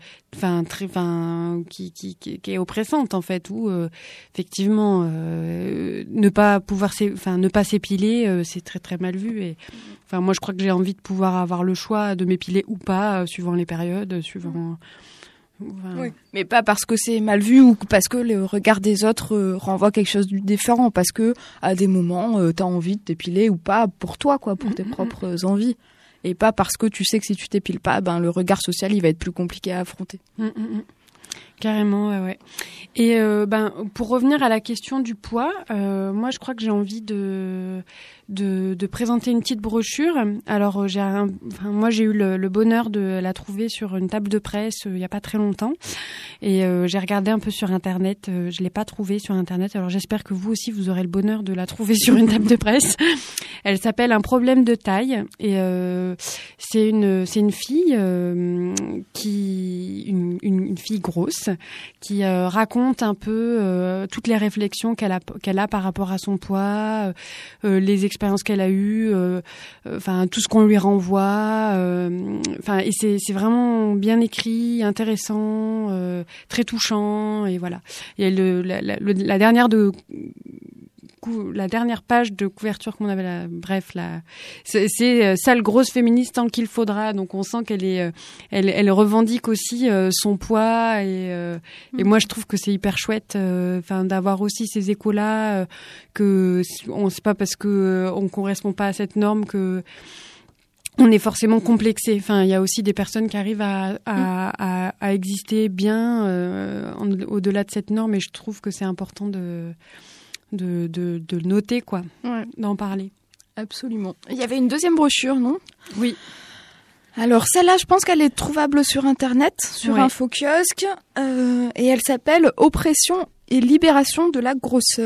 qui est oppressante en fait, où effectivement, ne pas s'épiler, c'est très très mal vu. Et enfin, moi, je crois que j'ai envie de pouvoir avoir le choix de m'épiler ou pas, suivant les périodes, suivant. Oui. Mais pas parce que c'est mal vu ou parce que le regard des autres renvoie quelque chose de différent, parce que à des moments t'as envie de t'épiler ou pas pour toi, quoi, pour tes propres envies, et pas parce que tu sais que si tu t'épiles pas, le regard social il va être plus compliqué à affronter. Carrément, ouais. Et pour revenir à la question du poids, moi je crois que j'ai envie de présenter une petite brochure. Alors moi j'ai eu le bonheur de la trouver sur une table de presse il y a pas très longtemps, et j'ai regardé un peu sur internet, je l'ai pas trouvée sur internet. Alors j'espère que vous aussi vous aurez le bonheur de la trouver sur une table de presse. Elle s'appelle Un problème de taille, et c'est une fille une fille grosse qui raconte un peu toutes les réflexions qu'elle a par rapport à son poids, les expériences qu'elle a eues, tout ce qu'on lui renvoie, et c'est vraiment bien écrit, intéressant, très touchant, et voilà. Et la dernière page de couverture qu'on avait c'est sale grosse féministe tant qu'il faudra. Donc on sent elle revendique aussi son poids, et moi je trouve que c'est hyper chouette d'avoir aussi ces échos-là, que c'est pas parce que on correspond pas à cette norme que on est forcément complexé. Enfin, il y a aussi des personnes qui arrivent à exister bien au-delà de cette norme, et je trouve que c'est important de le noter, quoi, d'en parler. Absolument. Il y avait une deuxième brochure, non ? Oui. Alors celle-là, je pense qu'elle est trouvable sur Internet, sur InfoKiosque, et elle s'appelle « Oppression et libération de la grosseur ».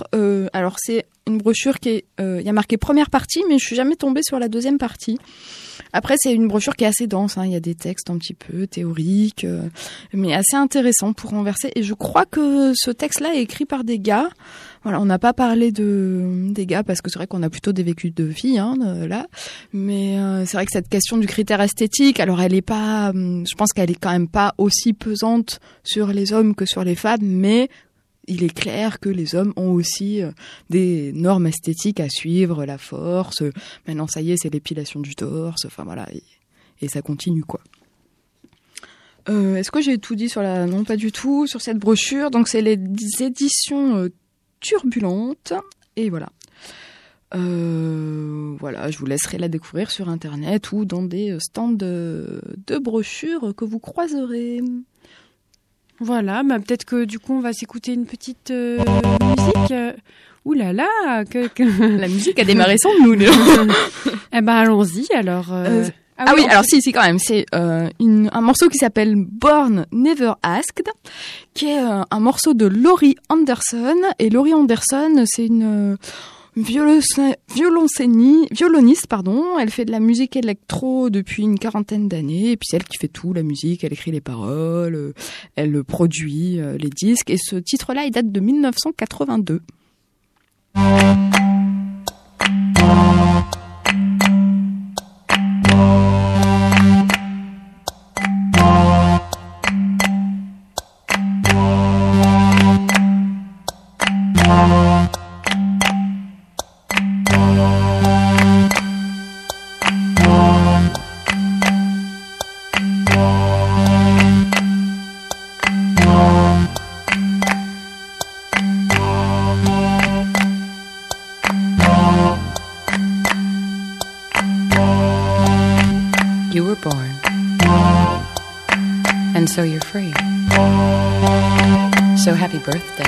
Alors c'est une brochure qui est... Il y a marqué première partie, mais je suis jamais tombée sur la deuxième partie. Après, c'est une brochure qui est assez dense, il y a des textes un petit peu théoriques, mais assez intéressants pour renverser. Et je crois que ce texte-là est écrit par des gars. Voilà, on n'a pas parlé des gars parce que c'est vrai qu'on a plutôt des vécus de filles là. Mais c'est vrai que cette question du critère esthétique, alors elle est pas... je pense qu'elle est quand même pas aussi pesante sur les hommes que sur les femmes, mais... il est clair que les hommes ont aussi des normes esthétiques à suivre, la force. Maintenant, ça y est, c'est l'épilation du torse. Enfin, voilà. Et ça continue, quoi. Est-ce que j'ai tout dit sur la... Non, pas du tout. Sur cette brochure. Donc, c'est les éditions Turbulentes. Et voilà. Voilà, je vous laisserai la découvrir sur Internet ou dans des stands de brochures que vous croiserez. Voilà, peut-être que du coup on va s'écouter une petite musique. Ouh là là, la musique a démarré sans nous. Eh ben allons-y alors. Oui, alors si quand même, c'est un morceau qui s'appelle Born Never Asked, qui est un morceau de Laurie Anderson. Et Laurie Anderson, c'est une violoniste, elle fait de la musique électro depuis une quarantaine d'années, et puis c'est elle qui fait tout, la musique, elle écrit les paroles, elle produit les disques, et ce titre-là, il date de 1982. You were born, and so you're free. So happy birthday.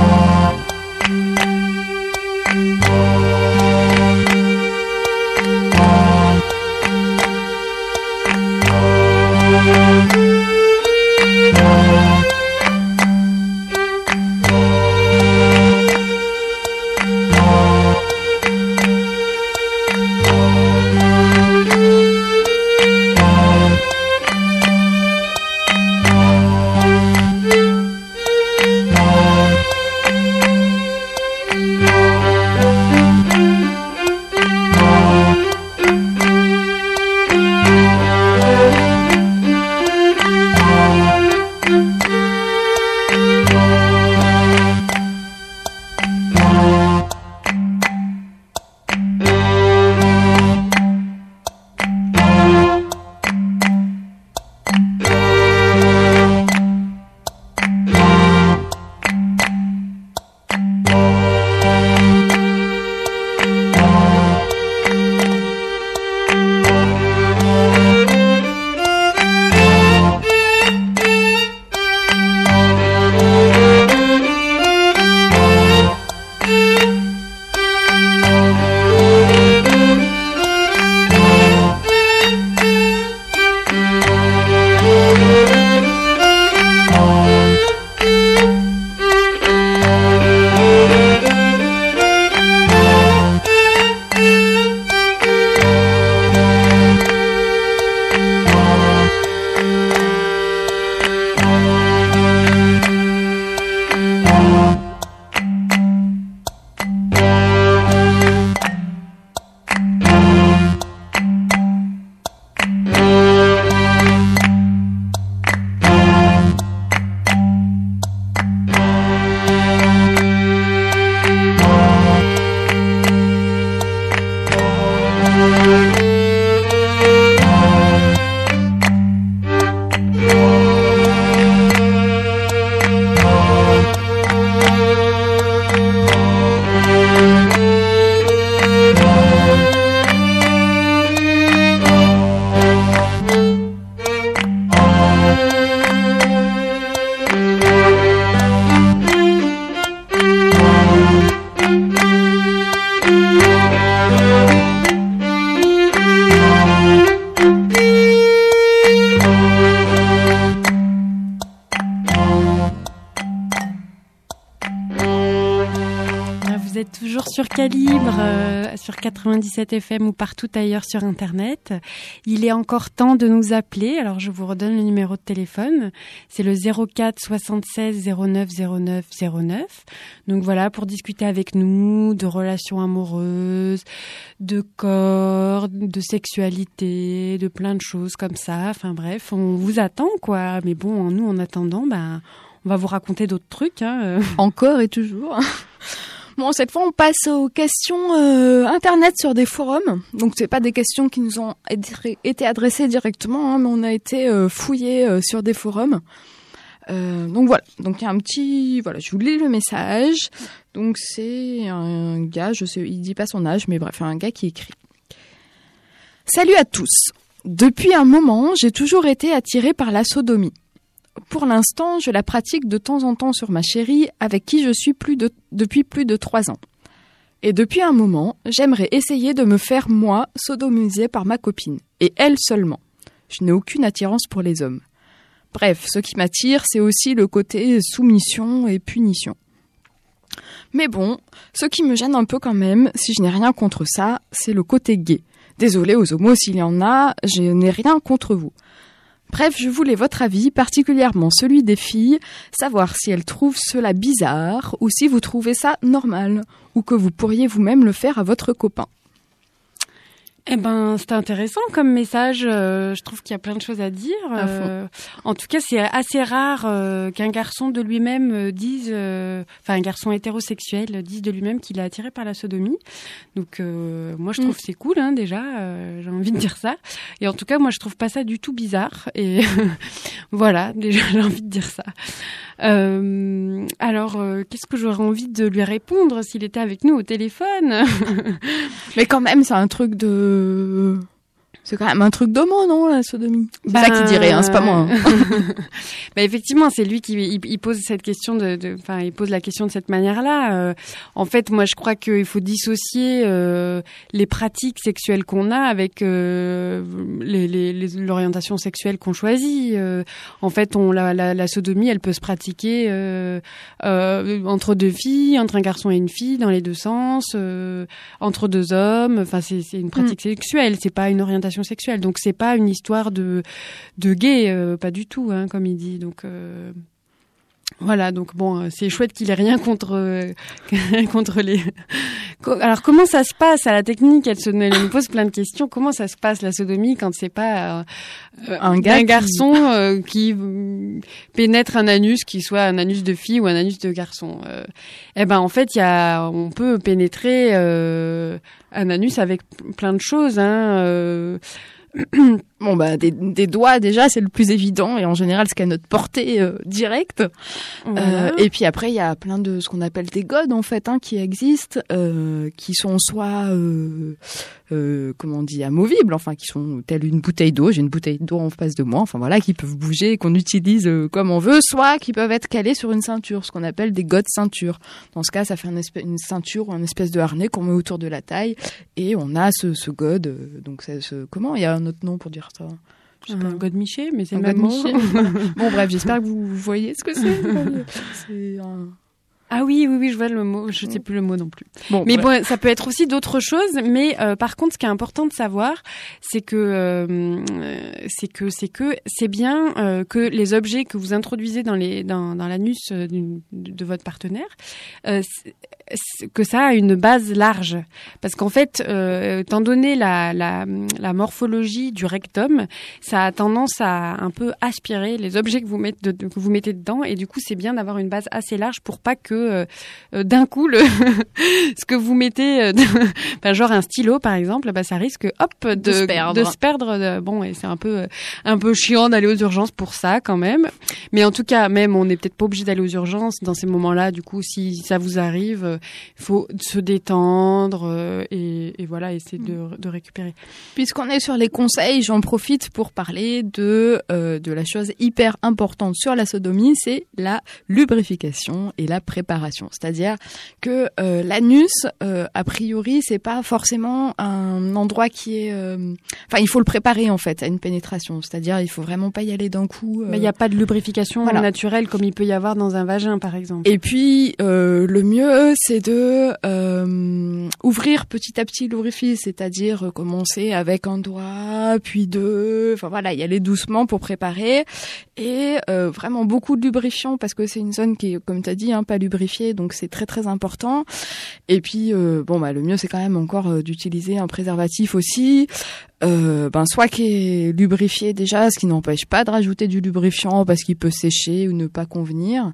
Sur Calibre, sur 97 FM ou partout ailleurs sur Internet. Il est encore temps de nous appeler. Alors, je vous redonne le numéro de téléphone. C'est le 04 76 09 09 09. Donc voilà, pour discuter avec nous de relations amoureuses, de corps, de sexualité, de plein de choses comme ça. Enfin bref, on vous attend, quoi. Mais bon, nous, en attendant, on va vous raconter d'autres trucs. Encore et toujours. Bon, cette fois, on passe aux questions Internet sur des forums. Donc, c'est pas des questions qui nous ont été adressées directement, mais on a été fouillés sur des forums. Donc, voilà. Donc, il y a un petit... Voilà, je vous lis le message. Donc, c'est un gars, je sais, il dit pas son âge, mais bref, un gars qui écrit. Salut à tous. Depuis un moment, j'ai toujours été attiré par la sodomie. Pour l'instant, je la pratique de temps en temps sur ma chérie, avec qui je suis depuis plus de 3 ans. Et depuis un moment, j'aimerais essayer de me faire, moi, sodomiser par ma copine, et elle seulement. Je n'ai aucune attirance pour les hommes. Bref, ce qui m'attire, c'est aussi le côté soumission et punition. Mais bon, ce qui me gêne un peu quand même, si je n'ai rien contre ça, c'est le côté gay. Désolé aux homos s'il y en a, je n'ai rien contre vous. Bref, je voulais votre avis, particulièrement celui des filles, savoir si elles trouvent cela bizarre ou si vous trouvez ça normal ou que vous pourriez vous-même le faire à votre copain. Eh ben, c'était intéressant comme message. Je trouve qu'il y a plein de choses à dire. En tout cas, c'est assez rare qu'un garçon de lui-même dise, enfin un garçon hétérosexuel dise de lui-même qu'il est attiré par la sodomie. Donc, moi, je trouve que c'est cool, hein, déjà. J'ai envie de dire ça. Et en tout cas, moi, je trouve pas ça du tout bizarre. Et voilà, déjà, j'ai envie de dire ça. Alors, qu'est-ce que j'aurais envie de lui répondre s'il était avec nous au téléphone? Mais quand même, c'est un truc de... C'est quand même un truc d'homo, non, la sodomie? C'est ça qu'il dirait, hein, c'est pas moi. Hein. Effectivement, c'est lui qui il pose cette question il pose la question de cette manière-là. En fait, moi, je crois qu'il faut dissocier les pratiques sexuelles qu'on a avec l'orientation sexuelle qu'on choisit. En fait, la sodomie, elle peut se pratiquer entre deux filles, entre un garçon et une fille, dans les deux sens, entre deux hommes. Enfin, c'est une pratique sexuelle, c'est pas une orientation sexuelle. Donc, c'est pas une histoire de gay, pas du tout, hein, comme il dit. Donc voilà, donc bon, c'est chouette qu'il ait rien contre les. Alors comment ça se passe à la technique? Elle nous pose plein de questions. Comment ça se passe la sodomie quand c'est pas un garçon qui pénètre un anus, qui soit un anus de fille ou un anus de garçon? En fait, on peut pénétrer un anus avec plein de choses, hein. Bon des doigts déjà, c'est le plus évident et en général c'est qu'à notre portée directe. Voilà. Et puis après il y a plein de ce qu'on appelle des godes en fait, hein, qui existent, qui sont soit amovibles, enfin qui sont telle une bouteille d'eau. J'ai une bouteille d'eau en face de moi, enfin voilà, qui peuvent bouger, qu'on utilise comme on veut, soit qui peuvent être calés sur une ceinture, ce qu'on appelle des godes ceintures. Dans ce cas, ça fait une ceinture ou une espèce de harnais qu'on met autour de la taille et on a ce gode. Donc comment il y a un autre nom pour dire ça? Un godemiché, mais c'est un godemiché. Bon bref, j'espère que vous voyez ce que c'est. C'est un... Ah oui, je vois le mot. Je sais plus le mot non plus. Bon, ça peut être aussi d'autres choses. Mais par contre, ce qui est important de savoir, c'est que c'est bien que les objets que vous introduisez dans l'anus de votre partenaire, que ça a une base large. Parce qu'en fait, étant donné la morphologie du rectum, ça a tendance à un peu aspirer les objets que vous mettez dedans. Et du coup, c'est bien d'avoir une base assez large pour pas que d'un coup ce que vous mettez genre un stylo par exemple, ça risque de se perdre. Bon, et c'est un peu chiant d'aller aux urgences pour ça quand même, mais en tout cas même on n'est peut-être pas obligé d'aller aux urgences dans ces moments-là. Du coup, si ça vous arrive, il faut se détendre et voilà, essayer de récupérer. Puisqu'on est sur les conseils, j'en profite pour parler de la chose hyper importante sur la sodomie, c'est la lubrification et la préparation. C'est-à-dire que l'anus, a priori, c'est pas forcément un endroit qui est... il faut le préparer en fait à une pénétration. C'est-à-dire, il faut vraiment pas y aller d'un coup. Mais il n'y a pas de lubrification naturelle comme il peut y avoir dans un vagin, par exemple. Et puis, le mieux, c'est de ouvrir petit à petit l'orifice, c'est-à-dire commencer avec un doigt, puis deux. Enfin voilà, y aller doucement pour préparer. Et vraiment beaucoup de lubrifiant parce que c'est une zone qui est, comme tu as dit, pas lubrifiée. Donc c'est très très important. Et puis le mieux c'est quand même encore d'utiliser un préservatif aussi, soit qui est lubrifié déjà, ce qui n'empêche pas de rajouter du lubrifiant parce qu'il peut sécher ou ne pas convenir.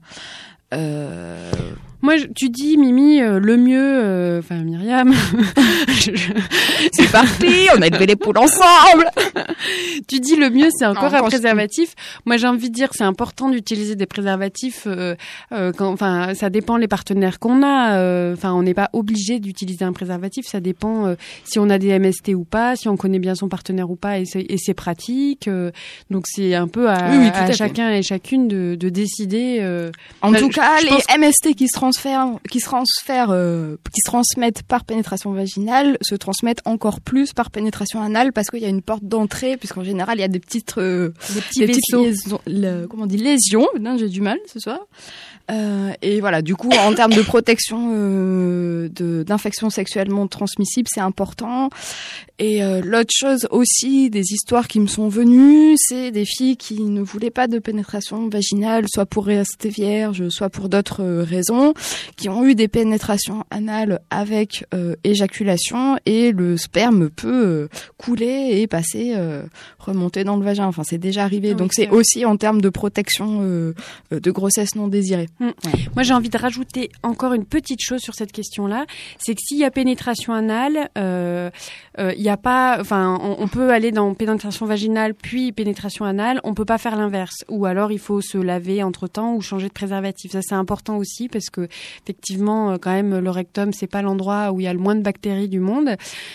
Moi, tu dis, Mimi, le mieux... Myriam... C'est parti, on a élevé les poules ensemble. Tu dis le mieux, c'est encore un préservatif. Moi, j'ai envie de dire que c'est important d'utiliser des préservatifs. Ça dépend les partenaires qu'on a. On n'est pas obligé d'utiliser un préservatif. Ça dépend si on a des MST ou pas, si on connaît bien son partenaire ou pas, et c'est pratique. Donc, c'est un peu à chacun et chacune de décider. En tout cas, les MST qui se transmettent par pénétration vaginale se transmettent encore plus par pénétration anale parce qu'il y a une porte d'entrée, puisqu'en général il y a des petits vaisseaux, lésions. Non, j'ai du mal ce soir. Et voilà, du coup, en termes de protection d'infections sexuellement transmissibles, c'est important. Et l'autre chose aussi, des histoires qui me sont venues, c'est des filles qui ne voulaient pas de pénétration vaginale, soit pour rester vierges, soit pour d'autres raisons, qui ont eu des pénétrations anales avec éjaculation, et le sperme peut couler et passer, remonter dans le vagin. Enfin, c'est déjà arrivé. Donc c'est aussi en termes de protection de grossesse non désirée. Ouais. Moi, j'ai envie de rajouter encore une petite chose sur cette question-là, c'est que s'il y a pénétration anale, il y a pas, on peut aller dans pénétration vaginale puis pénétration anale, on peut pas faire l'inverse, ou alors il faut se laver entre-temps ou changer de préservatif. Ça, c'est important aussi parce que effectivement, quand même, le rectum, c'est pas l'endroit où il y a le moins de bactéries du monde, et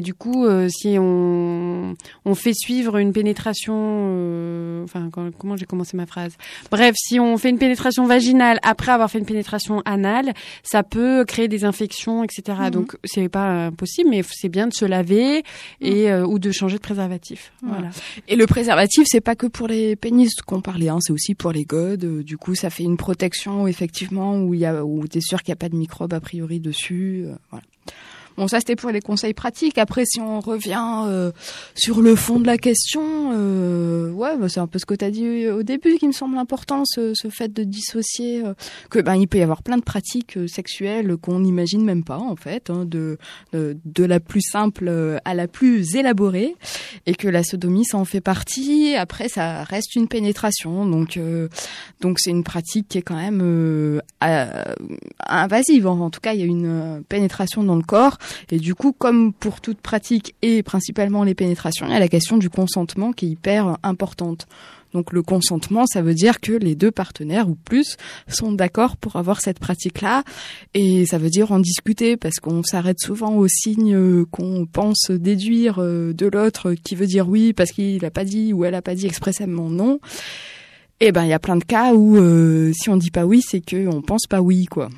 du coup, si on fait suivre une pénétration, comment j'ai commencé ma phrase ? Bref, si on fait une pénétration vaginale après avoir fait une pénétration anale, ça peut créer des infections, etc. Donc, c'est pas impossible, mais c'est bien de se laver et ou de changer de préservatif. Voilà. Et le préservatif, c'est pas que pour les pénis qu'on parlait, c'est aussi pour les godes. Du coup, ça fait une protection effectivement où t'es sûr qu'il y a pas de microbes a priori dessus. Voilà. Bon, ça c'était pour les conseils pratiques. Après, si on revient sur le fond de la question, c'est un peu ce que tu as dit au début qui me semble important, ce fait de dissocier que il peut y avoir plein de pratiques sexuelles qu'on n'imagine même pas en fait, de la plus simple à la plus élaborée, et que la sodomie ça en fait partie. Après, ça reste une pénétration, donc c'est une pratique qui est quand même invasive. En tout cas, il y a une pénétration dans le corps. Et du coup, comme pour toute pratique et principalement les pénétrations, il y a la question du consentement qui est hyper importante. Donc le consentement, ça veut dire que les deux partenaires ou plus sont d'accord pour avoir cette pratique-là. Et ça veut dire en discuter, parce qu'on s'arrête souvent aux signes qu'on pense déduire de l'autre qui veut dire oui parce qu'il a pas dit ou elle a pas dit expressément non. Et il y a plein de cas où si on dit pas oui, c'est qu'on pense pas oui, quoi.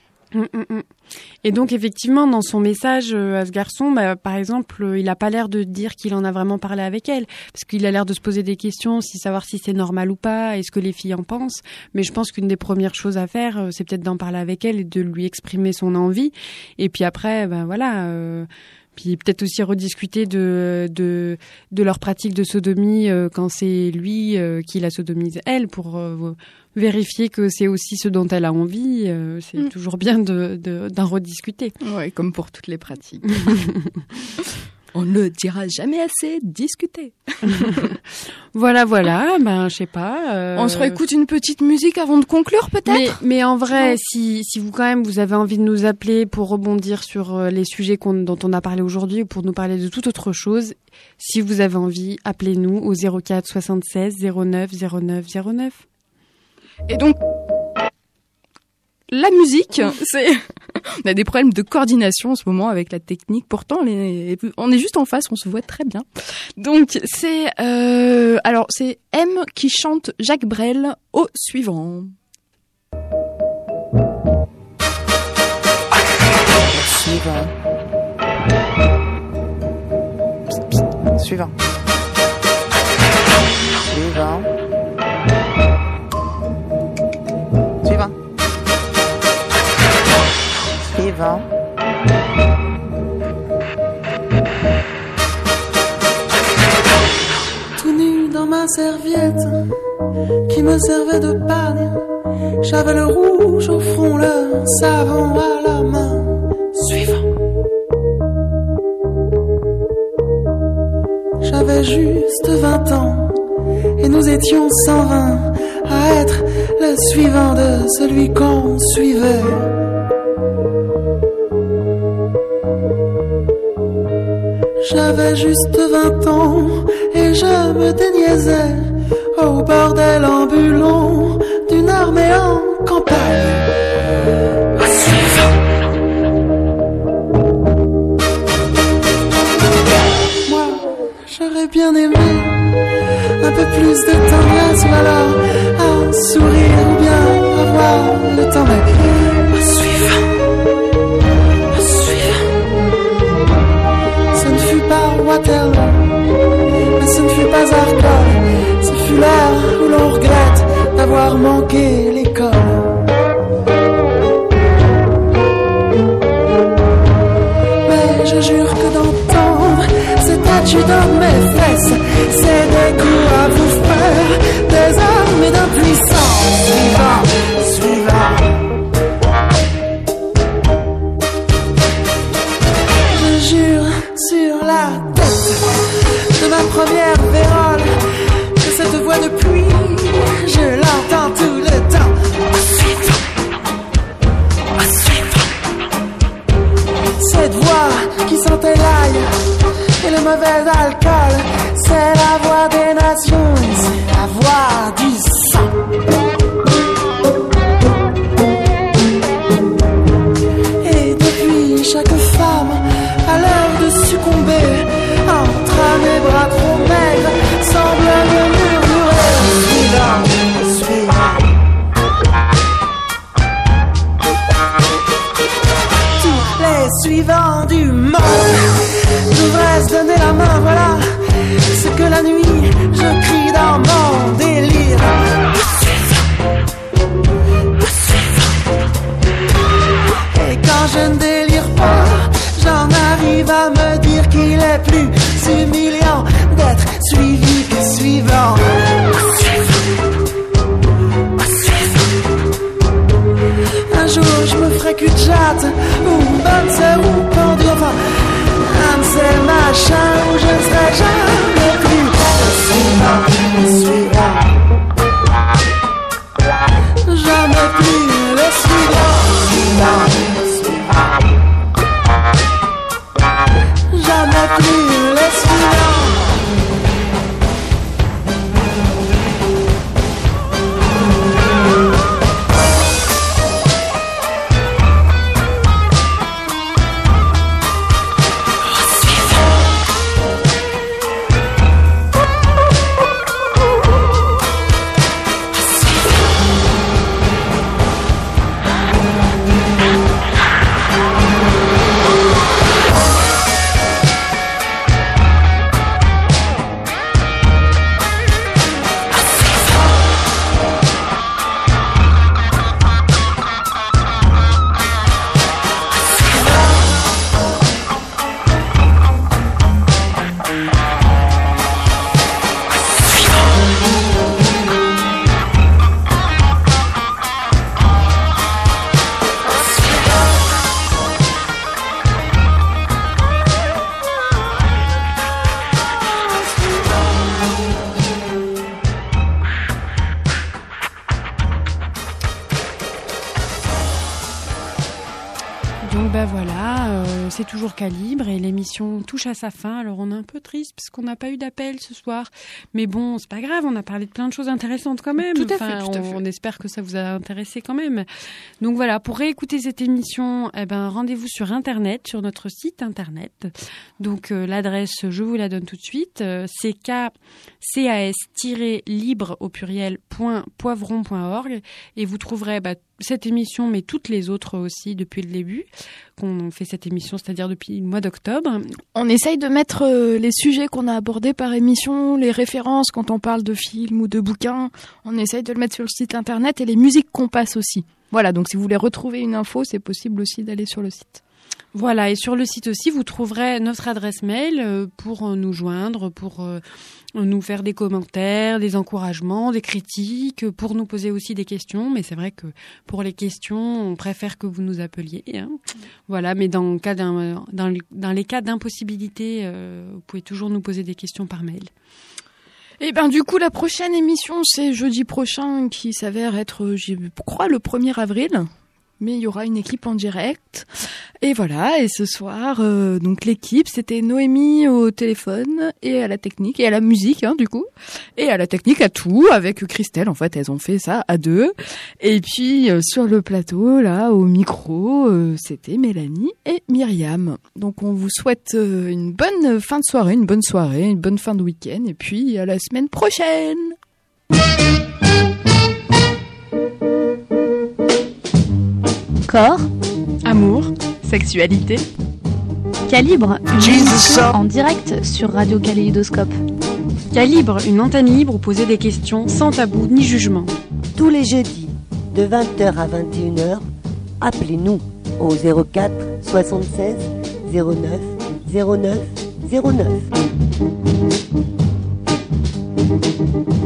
Et donc effectivement, dans son message à ce garçon, par exemple, il a pas l'air de dire qu'il en a vraiment parlé avec elle, parce qu'il a l'air de se poser des questions, savoir si c'est normal ou pas, et ce que les filles en pensent. Mais je pense qu'une des premières choses à faire, c'est peut-être d'en parler avec elle et de lui exprimer son envie. Et puis après, puis peut-être aussi rediscuter de leur pratique de sodomie quand c'est lui qui la sodomise elle, pour vérifier que c'est aussi ce dont elle a envie. C'est toujours bien d'en rediscuter. Ouais, comme pour toutes les pratiques. On ne le dira jamais assez, discuter. Voilà, je sais pas. On se réécoute une petite musique avant de conclure, peut-être. Mais en vrai, si vous quand même vous avez envie de nous appeler pour rebondir sur les sujets dont on a parlé aujourd'hui, ou pour nous parler de toute autre chose, si vous avez envie, appelez-nous au 04 76 09 09 09. Et donc, la musique, on a des problèmes de coordination en ce moment avec la technique. Pourtant, on est juste en face, on se voit très bien. Donc, c'est M qui chante Jacques Brel au suivant. Suivant. Tout nu dans ma serviette qui me servait de pagne, j'avais le rouge au front, le savon à la main. Suivant. J'avais juste 20 ans et nous étions 120 à être le suivant de celui qu'on suivait. J'avais juste 20 ans et je me déniaisais au bordel ambulant d'une armée en campagne. Moi, j'aurais bien aimé un peu plus de tendresse, ou alors un sourire, ou bien avoir le temps, mais suivant. Ce ne fut pas Waterloo, mais ce ne fut pas Arcole, ce fut l'heure où l'on regrette d'avoir manqué l'école. Mais je jure que d'entendre cet adieu dans mes fesses, c'est des coups à vous faire, des armes d'impuissance. Suivant. Je jure sur la tête de ma première vérole que cette voix de pluie, je l'entends tout le temps. Cette voix qui sentait l'ail et le mauvais alcool, c'est la voix des nations, c'est la voix du sang. Et depuis, chaque femme a l'air de succomber il est plus humiliant d'être suivi que suivant. Un jour je me ferai cul de jatte ou boxer ou pendu, enfin un de ces machins où je ne serai jamais plus suivant, suivant. Jamais plus le suivant, suivant, suivant. Jamais plus le suivant. C'est toujours Calibre et l'émission touche à sa fin. Alors on est un peu triste parce qu'on n'a pas eu d'appel ce soir. Mais bon, c'est pas grave, on a parlé de plein de choses intéressantes quand même. Tout à fait. On espère que ça vous a intéressé quand même. Donc voilà, pour réécouter cette émission, rendez-vous sur Internet, sur notre site Internet. Donc l'adresse, je vous la donne tout de suite. C'est cas-libre au pluriel .poivron.org et vous trouverez cette émission, mais toutes les autres aussi depuis le début qu'on fait cette émission, c'est-à-dire depuis le mois d'octobre. On essaye de mettre les sujets qu'on a abordés par émission, les références quand on parle de films ou de bouquins, on essaye de le mettre sur le site internet et les musiques qu'on passe aussi. Voilà, donc si vous voulez retrouver une info, c'est possible aussi d'aller sur le site. Voilà, et sur le site aussi, vous trouverez notre adresse mail pour nous joindre, pour nous faire des commentaires, des encouragements, des critiques, pour nous poser aussi des questions. Mais c'est vrai que pour les questions, on préfère que vous nous appeliez. Hein. Voilà, mais dans les cas d'impossibilité, vous pouvez toujours nous poser des questions par mail. Et du coup, la prochaine émission, c'est jeudi prochain, qui s'avère être, je crois, le 1er avril. Mais il y aura une équipe en direct. Et voilà, et ce soir, donc l'équipe, c'était Noémie au téléphone et à la technique et à la musique, du coup. Et à la technique, à tout, avec Christelle, en fait, elles ont fait ça à deux. Et puis, sur le plateau, là, au micro, c'était Mélanie et Myriam. Donc, on vous souhaite une bonne fin de soirée, une bonne fin de week-end, et puis à la semaine prochaine! Corps, amour, sexualité. Calibre, une émission en direct sur Radio Kaléidoscope. Calibre, une antenne libre où poser des questions sans tabou ni jugement. Tous les jeudis, de 20h à 21h, appelez-nous au 04 76 09 09 09.